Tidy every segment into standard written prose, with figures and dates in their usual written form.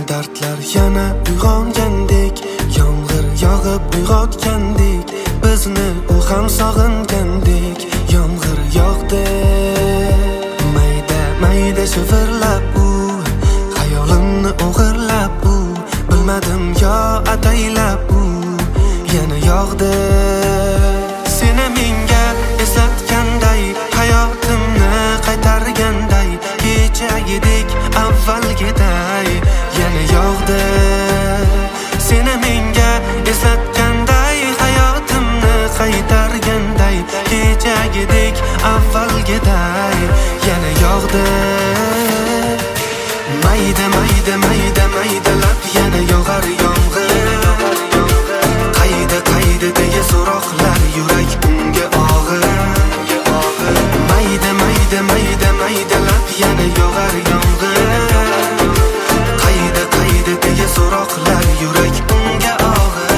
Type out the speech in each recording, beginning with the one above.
dardlar yana uyg'ongandek, yomg'ir yog'ib uyg'otgandek, bizni u ham sog'ingandek. Yomg'ir yog'di, mayda mayda shivirlab u, xayolimni o'g'irlab u, bilmadim yo ataylab u yana yog'di. Seni menga eslatganday, hayotimni qaytarganday, kechagidek avvalgiday yana yog'di. Seni menga eslatganday, hayotimni qaytarganday, kechagidek avvalgiday yana yog'di. Mayda mayda mayda maydalab yana yog'ar yomg'ir. Qayda qayda deya so'roqlar, yurak unga og'ir. Mayda mayda mayda maydalab yana yog'ar yomg'ir. Qayda qayda deya so'roqlar, yurak unga og'ir.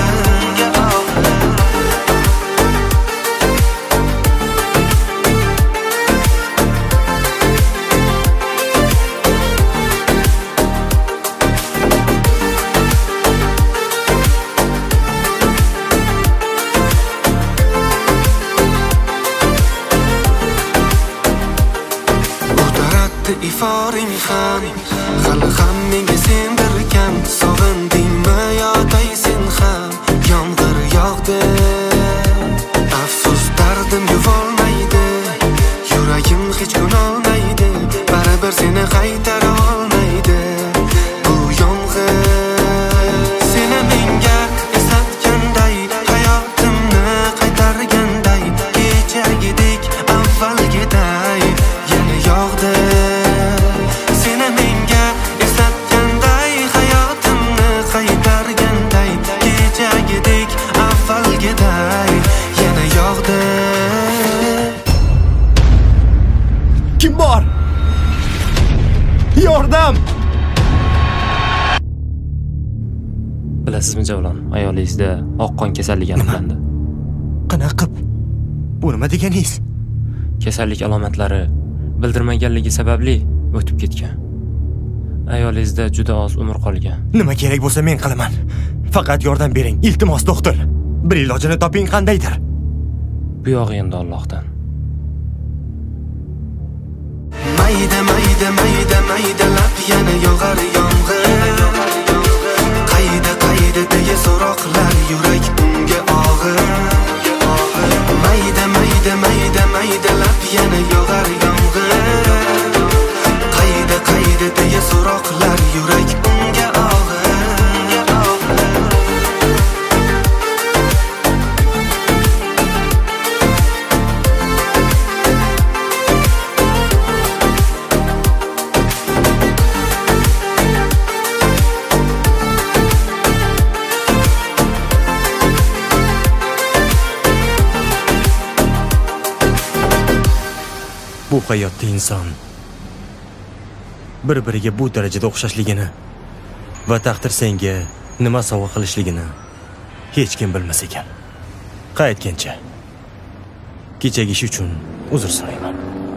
Iforing ham, hali ham menga sen bir kam. Sog'indingmi yo taysin ham, yomg'ir yog'di. Afsus dardim yuvolmaydi, yuragim hech ko'nolmaydi, baribir seni qaytara olmaydi bu yomg'ir. Seni menga eslatganday, hayotimni qaytarganday, kechagidek avvalgiday yana yog'di. Kim bor? Yordam! Bilasizmi Javlon, ayolingizda oqqon kasalligi aniqlandi. Qanaqa? Bu nima deganingiz? Kasallik alomatlari bildirmaganligi sababli o'tib ketgan. Ayolingizda juda oz umr qolgan. Nima kerak bo'lsa men qilaman. Faqat yordam bering, iltimos doktor. Bir ilojini toping qandaydir. Bu yog'i endi Allohdan. Mayda mayda mayda maydalab yana yog'ar yomg'ir. Qayda qayda deya so'roqlar, yurak unga og'ir. Mayda mayda mayda maydalab yana yog'ar yomg'ir. Qayda qayda deya so'roqlar, yurak unga og'ir. Bu hayotda inson bir-biriga bu darajada o'xshashligini va taqdir senga nima sovg'a qilishligini hech kim bilmas ekan. Qaytgancha kechagi ish uchun uzr so'rayman.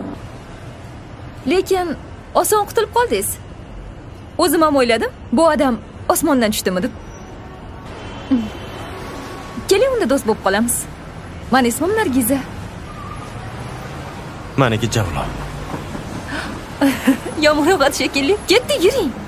Lekin oson qutulib qoldingiz. O'zim ham o'yladim, bu odam osmondan tushdimi deb. Keling, unda do'st bo'lib qolamiz. Men ismim Nargiza. Meniki Javlon. Yomg'ir yog'adi shekilli. Ketdik, yuring.